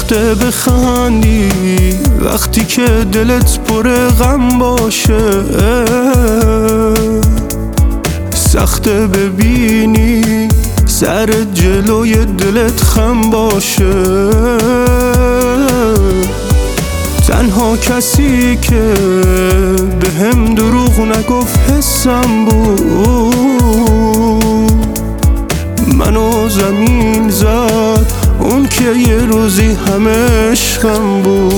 سخته بخندی وقتی که دلت پر غم باشه، سخته ببینی سر جلوی دلت خم باشه. تنها کسی که به هم دروغ نگفت حسم بود، منو زمین زد اون که یه روزی همه عشقم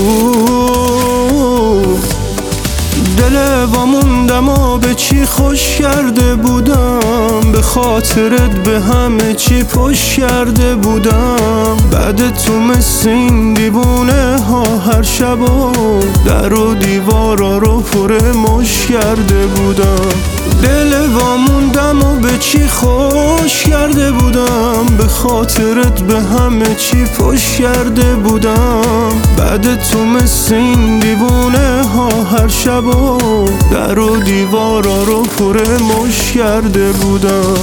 بود. دل واموندم و به چی خوش کرده بودم، به خاطرت به همه چی پشت کرده بودم. بعد تو مثل این دیوونه ها هر شب و در و دیوارا رو پر مش کرده بودم. دل واموندم و به چی خوش کرده بودم، به خاطرت به همه چی پشت کرده بودم. بعد تو مثل این دیوونه ها هر شب و در و دیوارا رو پر مش کرده بودم.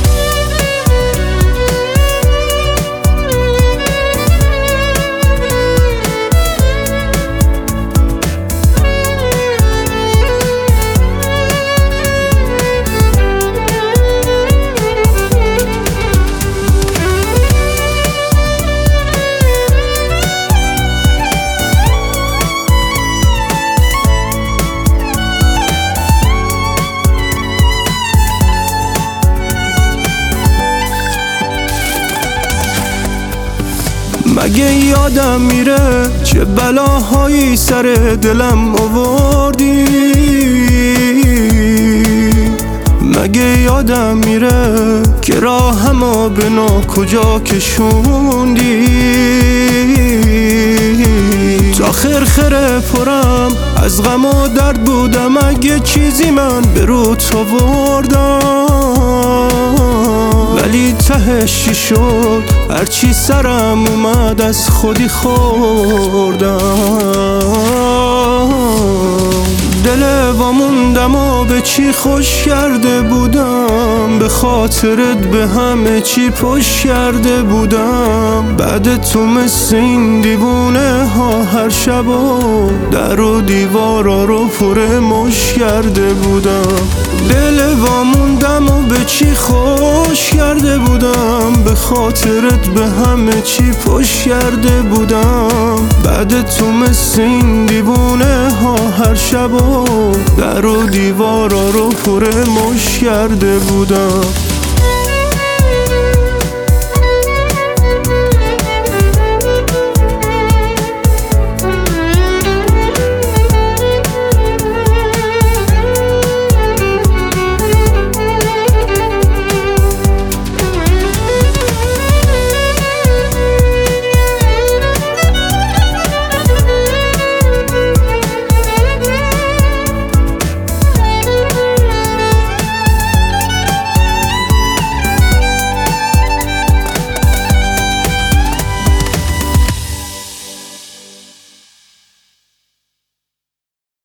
مگه یادم میره چه بلاهایی سر دلم آوردی؟ مگه یادم میره که راهمو به کجا کشوندی؟ تا خرخره پرم از غم و درد بودم، اگه چیزی من به روت آوردم، ولی تهش چی شد؟ هرچی سرم اومد از خودی خوردم. دل واموندم و به چی خوش کرده بودم، به خاطرت به همه چی پشت کرده بودم. بعد تو مثل این دیوونه ها هر شب و در و دیوارا رو پر مش کرده بودم. دل واموندم و به چی خوش کرده بودم، به خاطرت به همه چی پشت کرده بودم. بعد تو مثل این دیوونه ها هر شب و در و دیوارا رو پر مش کرده بودم.